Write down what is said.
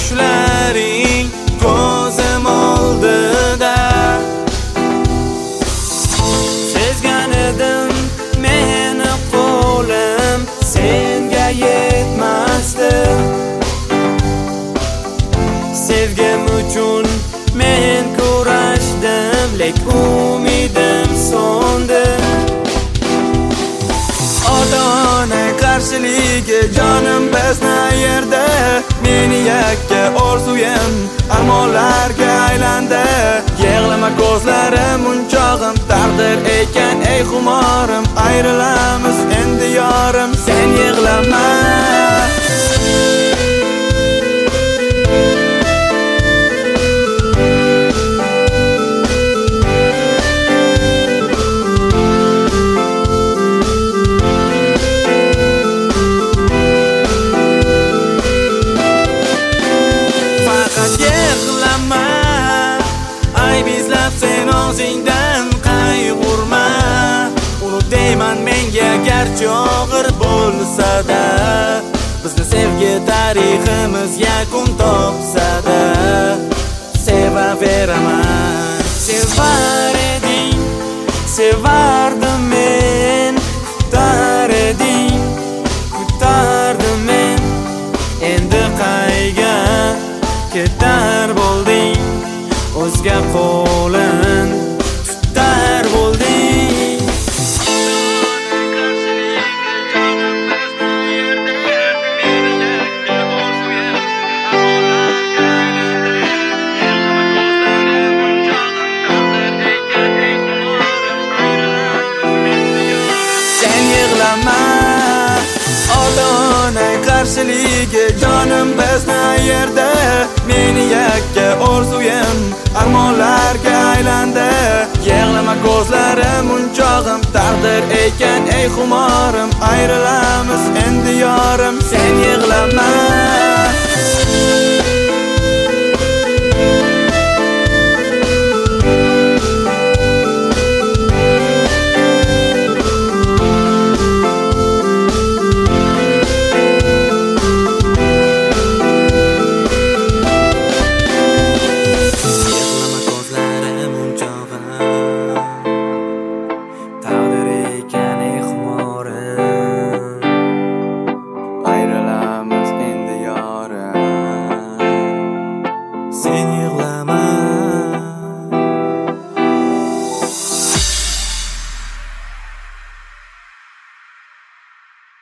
tushlaring ko'zim oldida. Sezgan edim meni qo'lim senga yetmasdi. Sevgim uchun men kurashdim, lek umidim so'ndi. Ota-ona qarshiligi jonim bizni yerda, meni yakka orzuyim armonlarga aylandi. Yig'lama ko'zlarim unchog'im taqdir ekan, ey xumorim, ayrilamiz endi yorim, sen yig'lama. Sen o'zingdan qayg'urma, unut deyman menga garchi og'ir bo'lsa-da. Bizni sevgi tariximiz yakun topsa-da, sevaveraman. Sevar eding, sevardim men, kutar eding, kutardim men. Endi qayga ketar bo'lding, o'zga qo'lin tutar bo'lding. Sen yig'lama, ota-ona qarshiligi jonim bizni yerda, meni yakka orzuyim armonlarga aylandi. Yig'lama ko'zlarim unchog'im taqdir ekan, ey xumorim, ayrilamiz endi yorim, sen